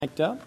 Up.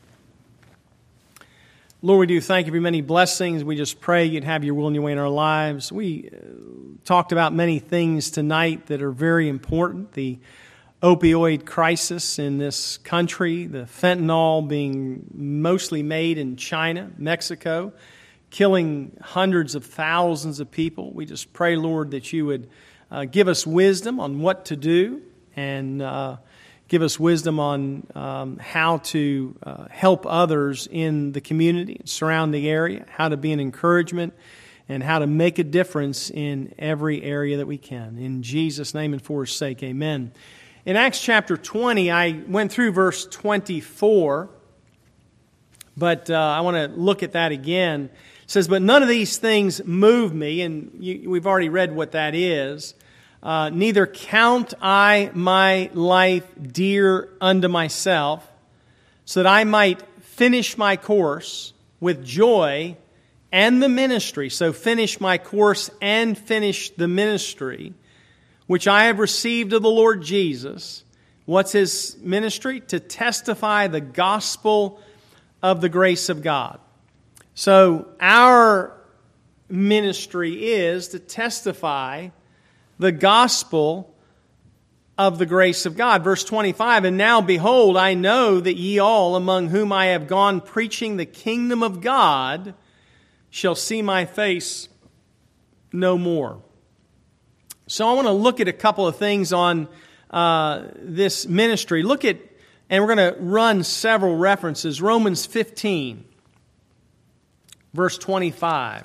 Lord, we do thank you for many blessings. We just pray you'd have your will and your way in our lives. We talked about many things tonight that are very important. The opioid crisis in this country, the fentanyl being mostly made in China, Mexico, killing hundreds of thousands of people. We just pray, Lord, that you would give us wisdom on what to do and give us wisdom on how to help others in the community and surrounding area, how to be an encouragement, and how to make a difference in every area that we can. In Jesus' name and for His sake, amen. In Acts chapter 20, I went through verse 24, but I want to look at that again. It says, "But none of these things move me," and we've already read what that is. "Neither count I my life dear unto myself, so that I might finish my course with joy and the ministry." So finish my course and finish the ministry, "which I have received of the Lord Jesus." What's His ministry? To testify the gospel of the grace of God. So our ministry is to testify the gospel of the grace of God. Verse 25, "And now, behold, I know that ye all, among whom I have gone preaching the kingdom of God, shall see my face no more." So I want to look at a couple of things on this ministry. Look at, and we're going to run several references. Romans 15, verse 25.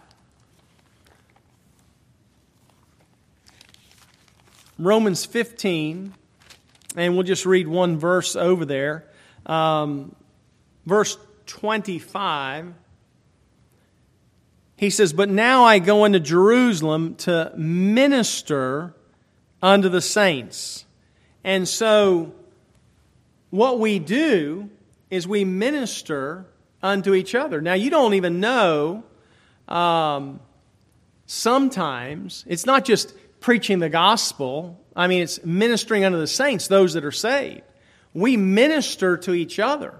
Romans 15, and we'll just read one verse over there. Verse 25, he says, "But now I go into Jerusalem to minister unto the saints." And so what we do is we minister unto each other. Now you don't even know, sometimes, it's not just preaching the gospel. I mean, it's ministering unto the saints, those that are saved. We minister to each other.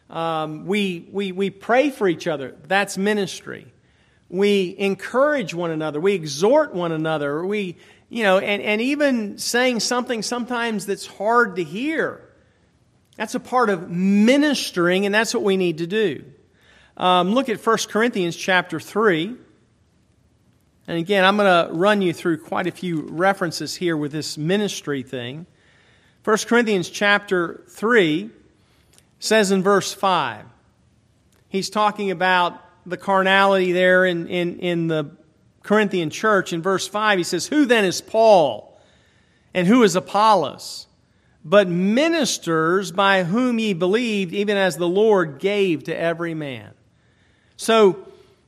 We pray for each other. That's ministry. We encourage one another. We exhort one another. And even saying something sometimes that's hard to hear. That's a part of ministering, and that's what we need to do. Look at 1 Corinthians chapter 3. And again, I'm going to run you through quite a few references here with this ministry thing. 1 Corinthians chapter 3 says in verse 5, he's talking about the carnality there in the Corinthian church. In verse 5, he says, "Who then is Paul, and who is Apollos? But ministers by whom ye believed, even as the Lord gave to every man." So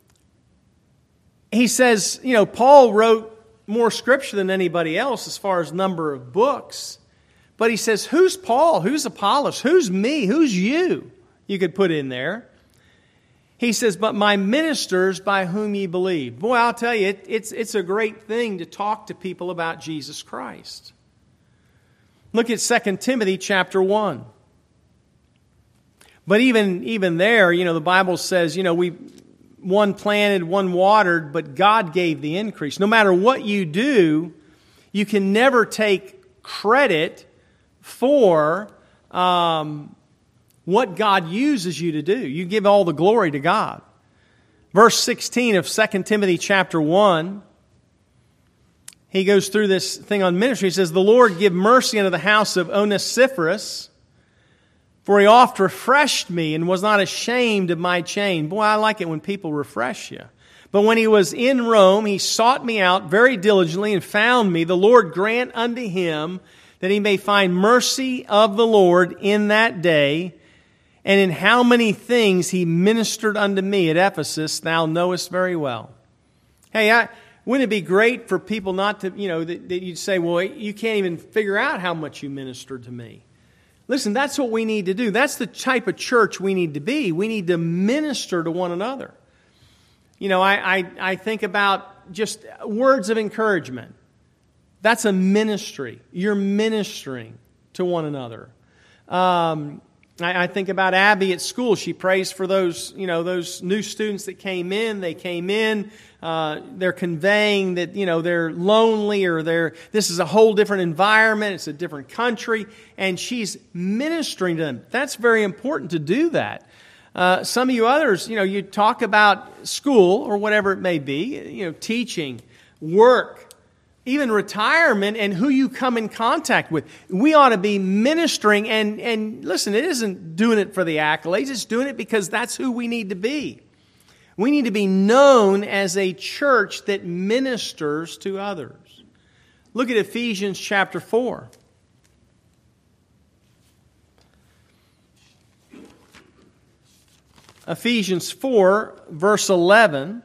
he says, Paul wrote more scripture than anybody else as far as number of books. But he says, who's Paul? Who's Apollos? Who's me? Who's you? You could put in there. He says, "But my ministers by whom ye believe." Boy, I'll tell you, it's a great thing to talk to people about Jesus Christ. Look at 2 Timothy chapter 1. But even there, the Bible says, one planted, one watered, but God gave the increase. No matter what you do, you can never take credit for what God uses you to do. You give all the glory to God. Verse 16 of 2 Timothy chapter 1, he goes through this thing on ministry. He says, "The Lord give mercy unto the house of Onesiphorus, for he oft refreshed me and was not ashamed of my chain." Boy, I like it when people refresh you. "But when he was in Rome, he sought me out very diligently and found me. The Lord grant unto him that he may find mercy of the Lord in that day. And in how many things he ministered unto me at Ephesus, thou knowest very well." Hey, wouldn't it be great for people not to, that you'd say, "Well, you can't even figure out how much you ministered to me." Listen, that's what we need to do. That's the type of church we need to be. We need to minister to one another. I think about just words of encouragement. That's a ministry. You're ministering to one another. I think about Abby at school. She prays for those new students that came in. They came in. They're conveying that, they're lonely or this is a whole different environment. It's a different country. And she's ministering to them. That's very important to do that. Some of you others, you talk about school or whatever it may be, teaching, work, even retirement, and who you come in contact with. We ought to be ministering, and listen, it isn't doing it for the accolades, it's doing it because that's who we need to be. We need to be known as a church that ministers to others. Look at Ephesians chapter 4. Ephesians 4, verse 11.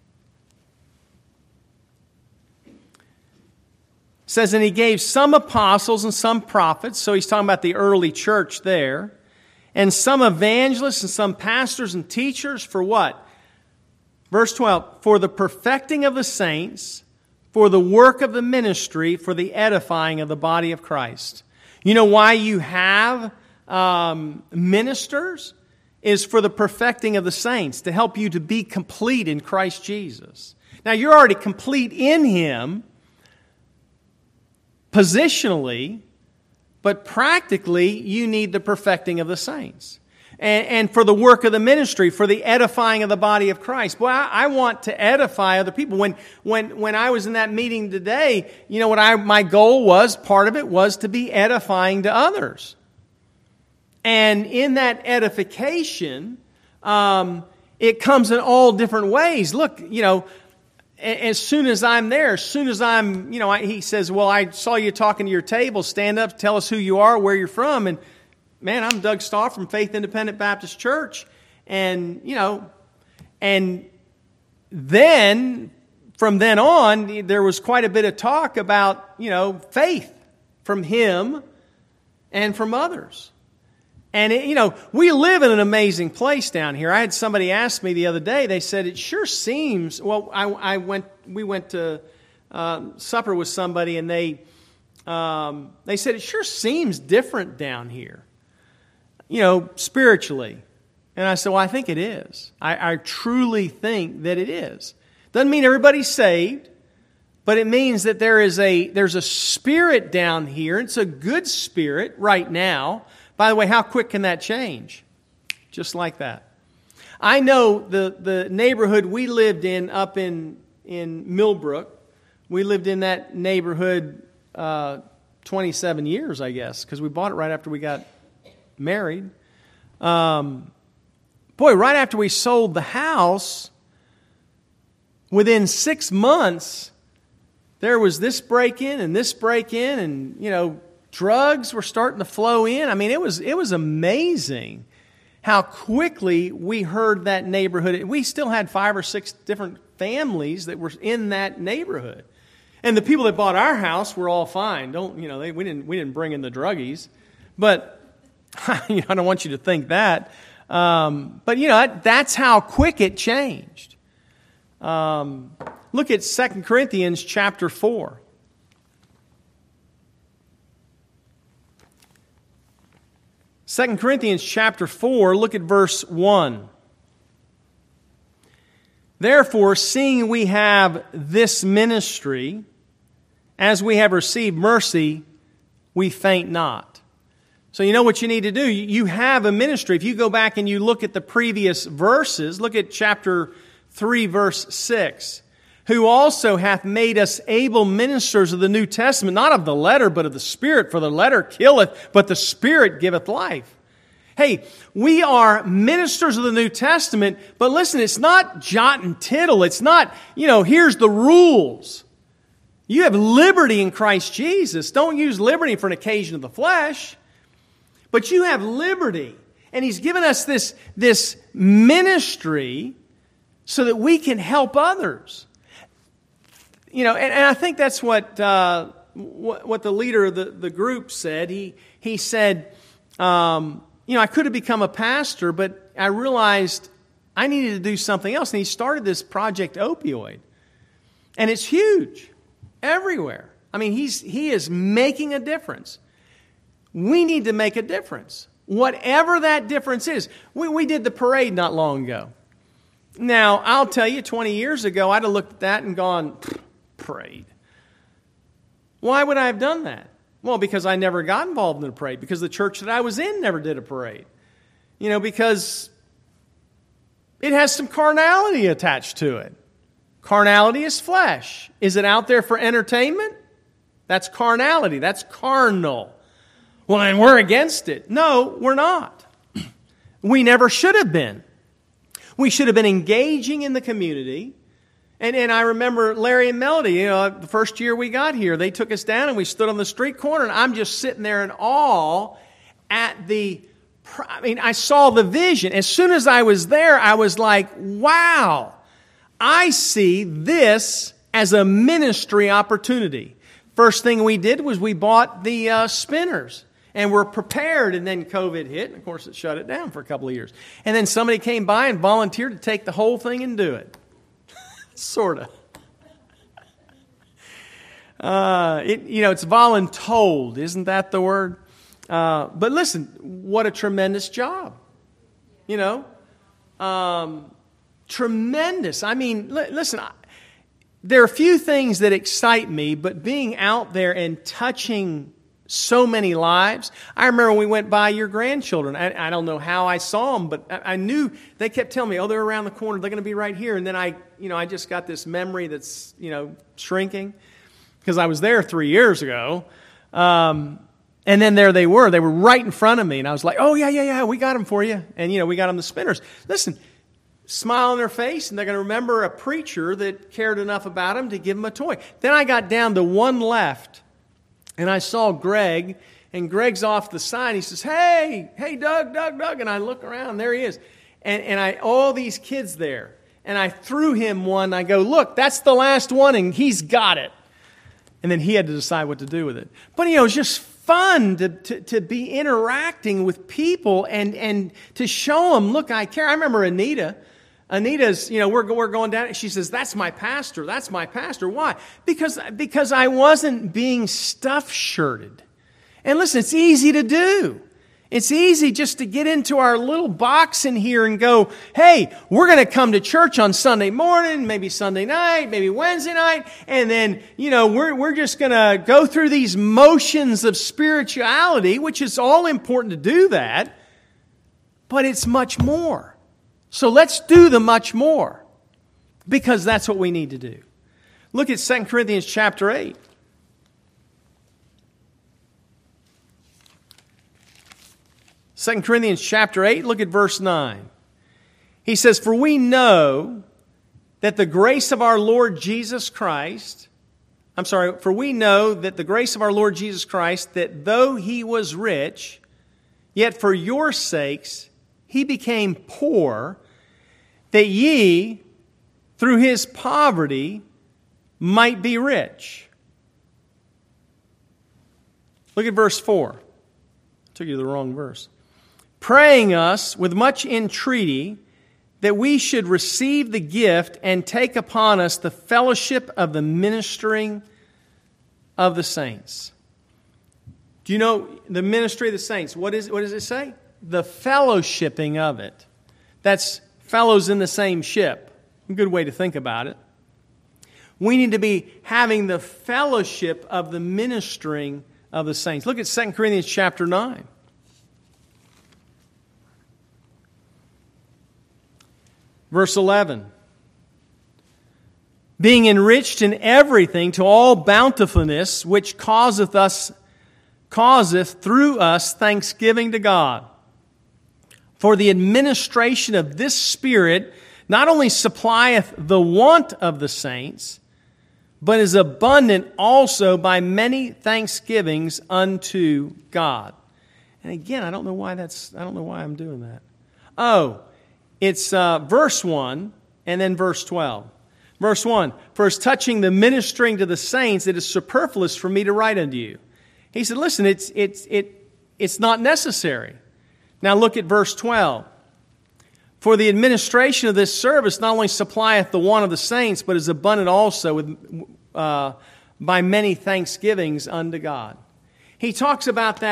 Says, and he gave some apostles and some prophets, so he's talking about the early church there, and some evangelists and some pastors and teachers for what? Verse 12, for the perfecting of the saints, for the work of the ministry, for the edifying of the body of Christ. You know why you have ministers? Is for the perfecting of the saints, to help you to be complete in Christ Jesus. Now, you're already complete in Him, positionally, but practically you need the perfecting of the saints. And for the work of the ministry, for the edifying of the body of Christ. Well, I want to edify other people. When I was in that meeting today, what my goal was, part of it was to be edifying to others. And in that edification, it comes in all different ways. Look, as soon as I'm there, he says, well, I saw you talking to your table. Stand up, tell us who you are, where you're from. And man, I'm Doug Stahl from Faith Independent Baptist Church. And, and then, from then on, there was quite a bit of talk about, faith from him and from others. And, we live in an amazing place down here. I had somebody ask me the other day, they said, it sure seems, well, we went to supper with somebody and they said, it sure seems different down here, spiritually. And I said, well, I think it is. I truly think that it is. Doesn't mean everybody's saved, but it means that there's a spirit down here. It's a good spirit right now. By the way, how quick can that change? Just like that. I know the neighborhood we lived in up in Millbrook. We lived in that neighborhood 27 years, I guess, because we bought it right after we got married. Right after we sold the house, within 6 months, there was this break-in and this break-in and, drugs were starting to flow in. I mean, it was amazing how quickly we heard that neighborhood. We still had 5 or 6 different families that were in that neighborhood. And the people that bought our house were all fine. We didn't bring in the druggies. But I don't want you to think that. But that's how quick it changed. Look at 2 Corinthians chapter 4. 2 Corinthians chapter 4, look at verse 1. Therefore, seeing we have this ministry, as we have received mercy, we faint not. So you know what you need to do? You have a ministry. If you go back and you look at the previous verses, look at chapter 3, verse 6. Who also hath made us able ministers of the New Testament, not of the letter, but of the Spirit. For the letter killeth, but the Spirit giveth life. Hey, we are ministers of the New Testament, but listen, it's not jot and tittle. It's not, here's the rules. You have liberty in Christ Jesus. Don't use liberty for an occasion of the flesh. But you have liberty. And He's given us this ministry so that we can help others. And I think that's what the leader of the group said. He said, I could have become a pastor, but I realized I needed to do something else. And he started this Project Opioid. And it's huge everywhere. I mean, he is making a difference. We need to make a difference. Whatever that difference is. We did the parade not long ago. Now, I'll tell you, 20 years ago, I'd have looked at that and gone, parade. Why would I have done that? Well, because I never got involved in a parade. Because the church that I was in never did a parade. Because it has some carnality attached to it. Carnality is flesh. Is it out there for entertainment? That's carnality. That's carnal. Well, then we're against it. No, we're not. We never should have been. We should have been engaging in the community. And I remember Larry and Melody, the first year we got here, they took us down and we stood on the street corner, and I'm just sitting there in awe at I saw the vision. As soon as I was there, I was like, wow, I see this as a ministry opportunity. First thing we did was we bought the spinners. And we're prepared, and then COVID hit, and of course it shut it down for a couple of years. And then somebody came by and volunteered to take the whole thing and do it. Sort of. It's voluntold, isn't that the word? But listen, what a tremendous job. Tremendous. I mean, listen, there are a few things that excite me, but being out there and touching so many lives. I remember when we went by your grandchildren. I don't know how I saw them, but I knew they kept telling me, "Oh, they're around the corner. They're going to be right here." And then I just got this memory that's shrinking because I was there 3 years ago. And then there they were. They were right in front of me, and I was like, "Oh yeah, we got them for you." And we got them the spinners. Listen, smile on their face, and they're going to remember a preacher that cared enough about them to give them a toy. Then I got down to one left. And I saw Greg, and Greg's off the side. He says, hey, Doug. And I look around, there he is. And all these kids there. And I threw him one. I go, look, that's the last one, and he's got it. And then he had to decide what to do with it. But, it's just fun to be interacting with people and to show them, look, I care. I remember Anita's, we're going down. She says, that's my pastor. That's my pastor. Why? Because I wasn't being stuff-shirted. And listen, it's easy to do. It's easy just to get into our little box in here and go, hey, we're going to come to church on Sunday morning, maybe Sunday night, maybe Wednesday night, and then, we're just going to go through these motions of spirituality, which is all important to do that, but it's much more. So let's do the much more, because that's what we need to do. Look at 2 Corinthians chapter 8. 2 Corinthians chapter 8, look at verse 9. He says, for we know that the grace of our Lord Jesus Christ, that though he was rich, yet for your sakes he became poor, that ye, through his poverty, might be rich. Look at verse 4. I took you to the wrong verse. Praying us with much entreaty that we should receive the gift and take upon us the fellowship of the ministering of the saints. Do you know the ministry of the saints? What does it say? The fellowshipping of it. That's fellows in the same ship. A good way to think about it. We need to be having the fellowship of the ministering of the saints. Look at 2 Corinthians chapter 9. Verse 11. Being enriched in everything to all bountifulness, which causeth through us thanksgiving to God. For the administration of this Spirit not only supplieth the want of the saints, but is abundant also by many thanksgivings unto God. And again, I don't know why I'm doing that. Oh, it's verse 1 and then verse 12. Verse 1, for as touching the ministering to the saints, it is superfluous for me to write unto you. He said, listen, it's not necessary. Now look at verse 12. For the administration of this service not only supplieth the want of the saints, but is abundant also by many thanksgivings unto God. He talks about that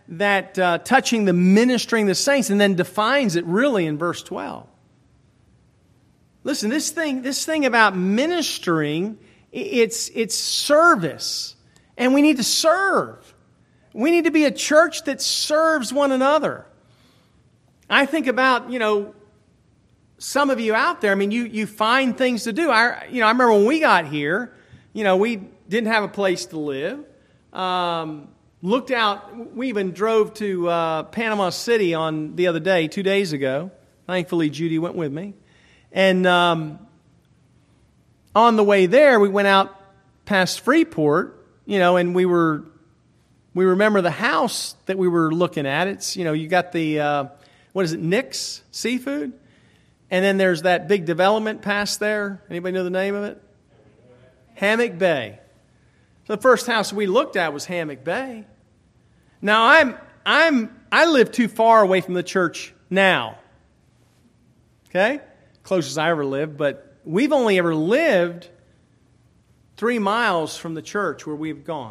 touching the ministering the saints, and then defines it really in verse 12. Listen, this thing about ministering, it's service. And we need to serve. We need to be a church that serves one another. I think about, some of you out there, you find things to do. I remember when we got here, we didn't have a place to live. Looked out, we even drove to Panama City on the other day, 2 days ago. Thankfully, Judy went with me. And on the way there, we went out past Freeport, and we remember the house that we were looking at. It's, you got the, Nick's Seafood? And then there's that big development past there. Anybody know the name of it? Hammock Bay. So the first house we looked at was Hammock Bay. Now I live too far away from the church now. Okay? Closest I ever lived, but we've only ever lived 3 miles from the church where we've gone.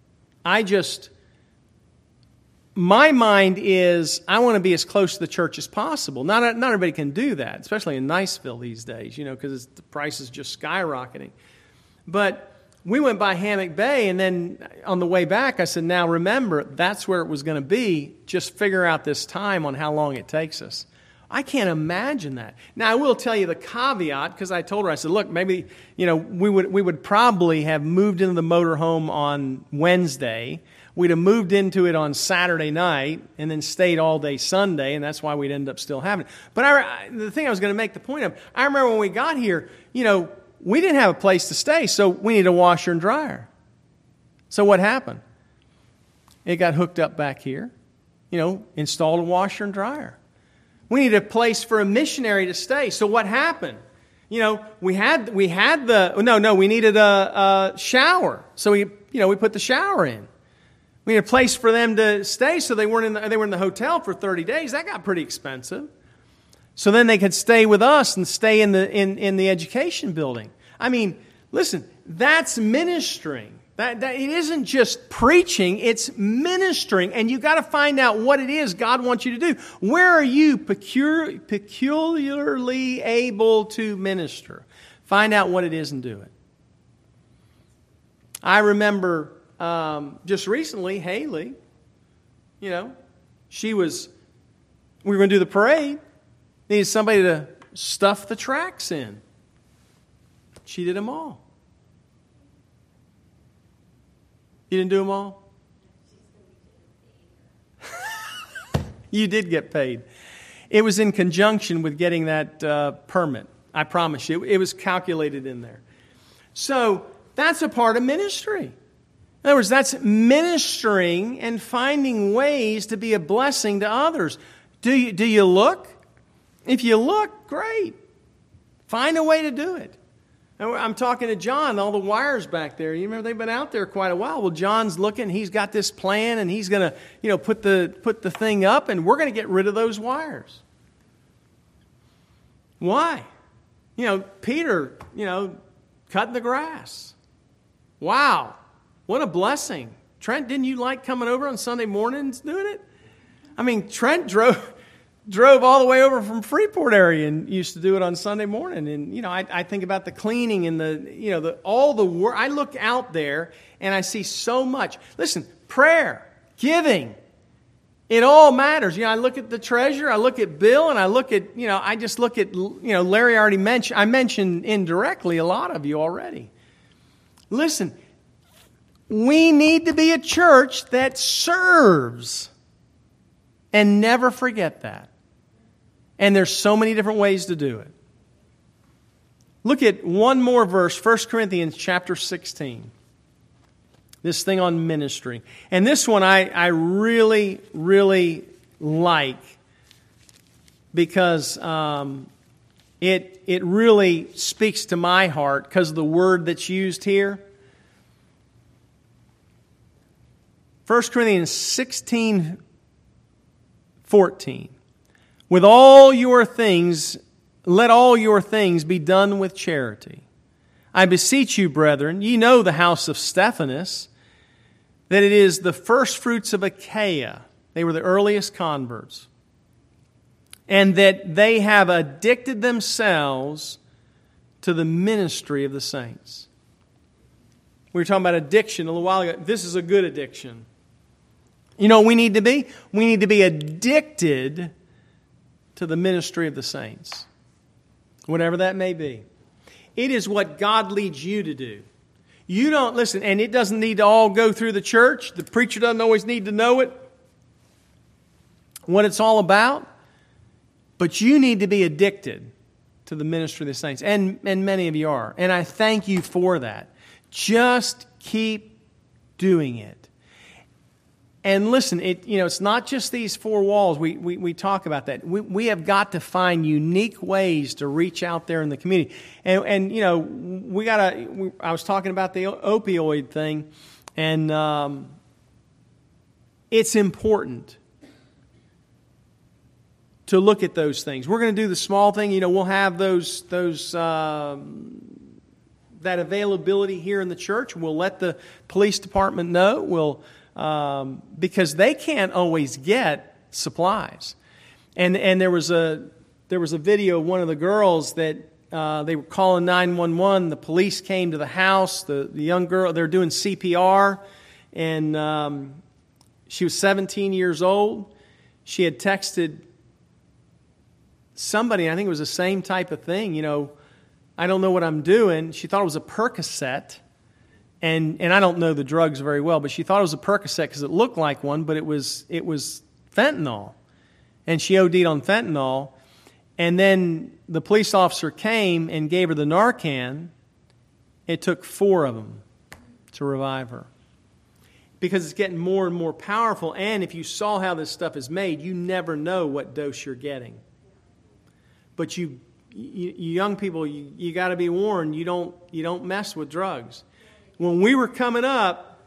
My mind is, I want to be as close to the church as possible. Not everybody can do that, especially in Niceville these days, because the price is just skyrocketing. But we went by Hammock Bay, and then on the way back, I said, now remember, that's where it was going to be. Just figure out this time on how long it takes us. I can't imagine that. Now, I will tell you the caveat, because I told her, I said, look, maybe, we would probably have moved into the motorhome on Wednesday. We'd have moved into it on Saturday night and then stayed all day Sunday, and that's why we'd end up still having it. But the thing I was going to make the point of, I remember when we got here, we didn't have a place to stay, so we needed a washer and dryer. So what happened? It got hooked up back here, installed a washer and dryer. We needed a place for a missionary to stay. So what happened? We needed a shower. So we put the shower in. We needed a place for them to stay, so they were in the hotel for 30 days. That got pretty expensive. So then they could stay with us and stay in the education building. Listen, that's ministering. That it isn't just preaching, it's ministering. And you've got to find out what it is God wants you to do. Where are you peculiarly able to minister? Find out what it is and do it. I remember just recently, Haley, we were going to do the parade. Needed somebody to stuff the tracks in. She did them all. You didn't do them all? You did get paid. It was in conjunction with getting that permit. I promise you. It was calculated in there. So that's a part of ministry. In other words, that's ministering and finding ways to be a blessing to others. Do you look? If you look, great. Find a way to do it. I'm talking to John, all the wires back there. You remember they've been out there quite a while. Well, John's looking. He's got this plan, and he's going to, put the thing up, and we're going to get rid of those wires. Why? Peter, cutting the grass. Wow, what a blessing. Trent, didn't you like coming over on Sunday mornings doing it? Trent drove all the way over from Freeport area and used to do it on Sunday morning. And, I think about the cleaning and all the work. I look out there and I see so much. Listen, prayer, giving, it all matters. I look at the treasurer, I look at Bill, and I look at, I just look at, Larry already mentioned, I mentioned indirectly a lot of you already. Listen, we need to be a church that serves, and never forget that. And there's so many different ways to do it. Look at one more verse, 1 Corinthians chapter 16. This thing on ministry. And this one I really, really like because it really speaks to my heart because of the word that's used here. 1 Corinthians 16:14. With all your things, let all your things be done with charity. I beseech you, brethren, ye know the house of Stephanas, that it is the first fruits of Achaia. They were the earliest converts. And that they have addicted themselves to the ministry of the saints. We were talking about addiction a little while ago. This is a good addiction. You know what we need to be? We need to be addicted to the ministry of the saints. Whatever that may be. It is what God leads you to do. You don't, listen, and it doesn't need to all go through the church. The preacher doesn't always need to know it, what it's all about. But you need to be addicted to the ministry of the saints. And many of you are. And I thank you for that. Just keep doing it. And listen, it's not just these four walls. We talk about that. We have got to find unique ways to reach out there in the community. And I was talking about the opioid thing, and it's important to look at those things. We're going to do the small thing. We'll have those that availability here in the church. We'll let the police department know. Because they can't always get supplies. And there was a video of one of the girls that they were calling 911. The police came to the house. The young girl, they're doing CPR, and she was 17 years old. She had texted somebody, I think it was the same type of thing, I don't know what I'm doing. She thought it was a Percocet. And I don't know the drugs very well, but she thought it was a Percocet because it looked like one, but it was fentanyl. And she OD'd on fentanyl. And then the police officer came and gave her the Narcan. It took 4 of them to revive her. Because it's getting more and more powerful. And if you saw how this stuff is made, you never know what dose you're getting. But you young people, you got to be warned. You don't mess with drugs. When we were coming up,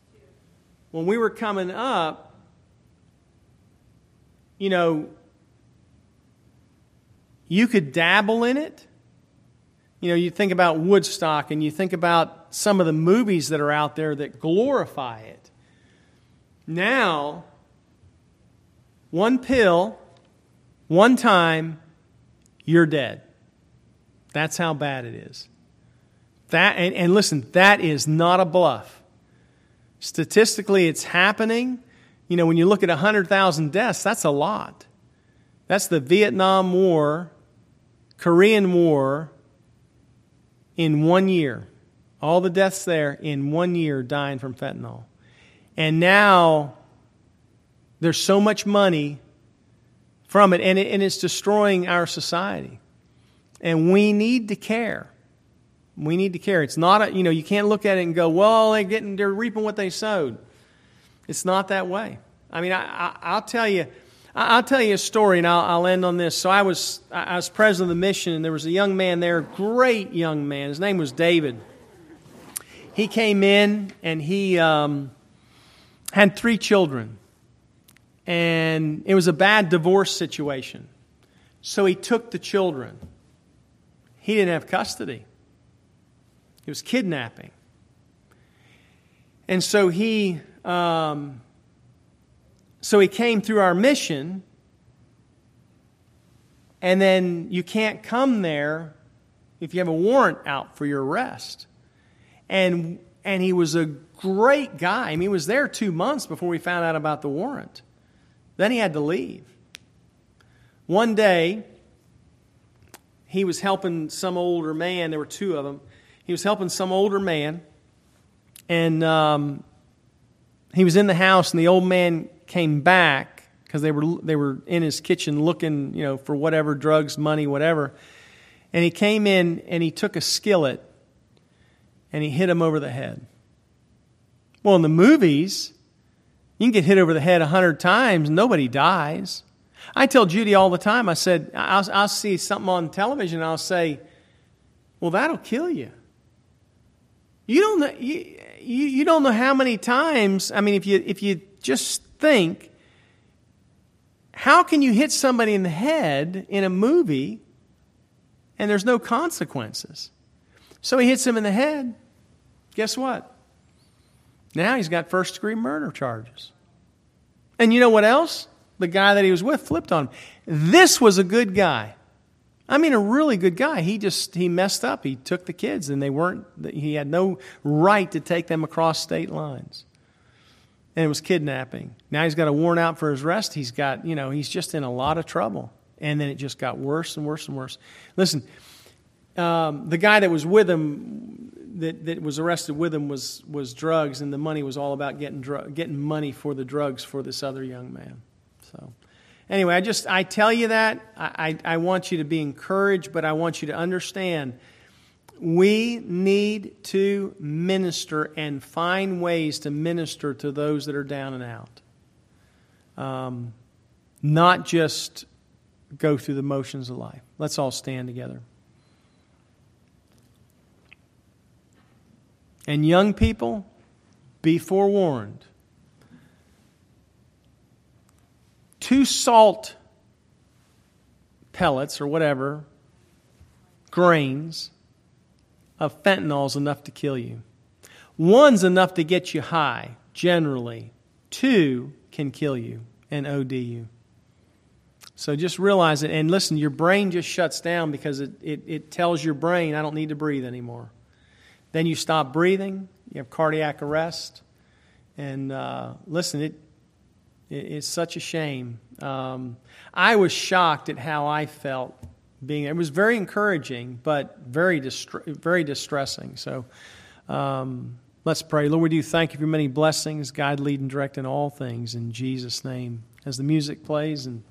you could dabble in it. You think about Woodstock, and you think about some of the movies that are out there that glorify it. Now, one pill, one time, you're dead. That's how bad it is. And listen, that is not a bluff. Statistically, it's happening. When you look at 100,000 deaths, that's a lot. That's the Vietnam War, Korean War in 1 year. All the deaths there in 1 year dying from fentanyl. And now there's so much money from it, and it's destroying our society. And we need to care. We need to care. It's not you can't look at it and go, well, they're reaping what they sowed. It's not that way. I mean, I'll tell you a story, and I'll end on this. So I was president of the mission, and there was a young man there, great young man. His name was David. He came in, and he had 3 children, and it was a bad divorce situation. So he took the children. He didn't have custody. It was kidnapping. And so he came through our mission, and then you can't come there if you have a warrant out for your arrest. And he was a great guy. I mean, he was there 2 months before we found out about the warrant. Then he had to leave. One day, he was helping some older man. There were 2 of them. He was helping some older man, and he was in the house, and the old man came back because they were in his kitchen looking, for whatever, drugs, money, whatever. And he came in, and he took a skillet, and he hit him over the head. Well, in the movies, you can get hit over the head 100 times, and nobody dies. I tell Judy all the time, I said, I'll see something on television, and I'll say, well, that'll kill you. You don't know. You don't know how many times. I mean, if you just think, how can you hit somebody in the head in a movie, and there's no consequences? So he hits him in the head. Guess what? Now he's got first-degree murder charges, And you know what else? The guy that he was with flipped on him. This was a good guy. I mean, a really good guy. He messed up. He took the kids, and he had no right to take them across state lines. And it was kidnapping. Now he's got a warrant out for his arrest. He's just in a lot of trouble. And then it just got worse and worse and worse. Listen, the guy that was with him, that was arrested with him, was drugs, and the money was all about getting money for the drugs for this other young man. So, anyway, I tell you that. I want you to be encouraged, but I want you to understand we need to minister and find ways to minister to those that are down and out. Not just go through the motions of life. Let's all stand together. And young people, be forewarned. 2 salt pellets or whatever, grains of fentanyl is enough to kill you. 1's enough to get you high, generally. 2 can kill you and OD you. So just realize it. And listen, your brain just shuts down because it tells your brain, I don't need to breathe anymore. Then you stop breathing. You have cardiac arrest. And listen, it's such a shame. I was shocked at how I felt it was very encouraging, but very distressing. So let's pray. Lord, we do thank you for many blessings. Guide, lead, and direct in all things in Jesus' name. As the music plays and